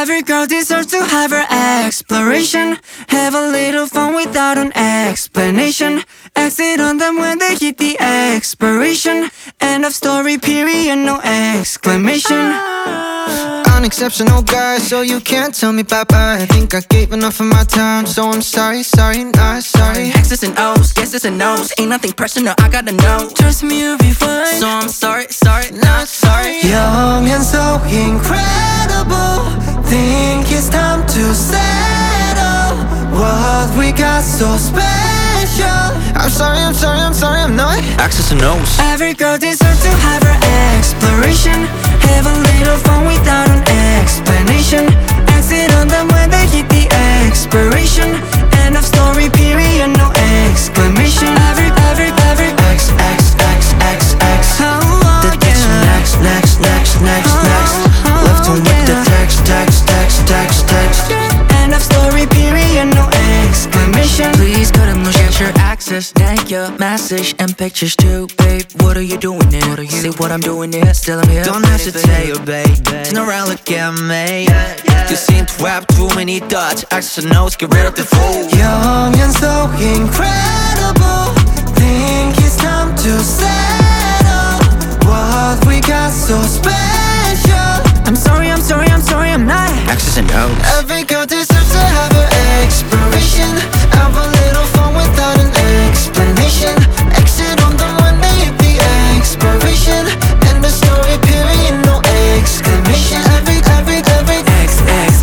Every girl deserves to have her exploration. Have a little fun without an explanation. Exit on them when they hit the expiration. End of story, period, no exclamation. Unexceptional guy, so you can't tell me bye-bye. I think I gave enough of my time, so I'm sorry, not sorry. X's and O's, yeses and no's. Ain't nothing personal, I gotta know. Trust me, you'll be fine. So I'm sorry, not sorry. Young and so incredible. Think it's time to settle what we got so special. I'm sorry, I'm not. X's and O's. Every girl deserves to have her exploration. Have a little fun without an explanation. Exit on them when they hit the expiration. End of story, period, no exclamation. Every X, X, X, X, X. The ditch next. Left on with the text. End of story, period, no exclamation. Please couldn't look at your access. Thank your message and pictures too, babe. What are you doing here? See what I'm doing here? Still I'm here. Don't hesitate, babe. Turn around, look at me. You seem to have too many thoughts. X's and O's, get rid of the fool. Young and so incredible. Think it's time to settle what we got so special. I'm sorry, I'm not. X's and O's. Every girl deserves to have her expiration. Have a little fun without an explanation. Exit on the one they hit the expiration. End the story, period, no exclamation. Every X.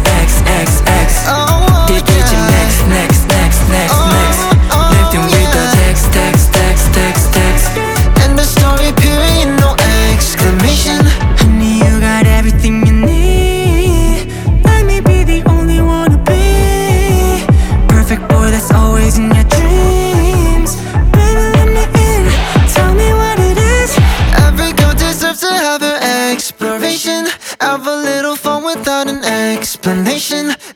oh, They get you next. Lifting with the text. End the story, period, no exclamation. Honey, you got everything you need. I may be the only one to be perfect boy that's always in your dreams. Baby, let me in. Tell me what it is. Every girl deserves to have her exploration. Have a little fun without an explanation.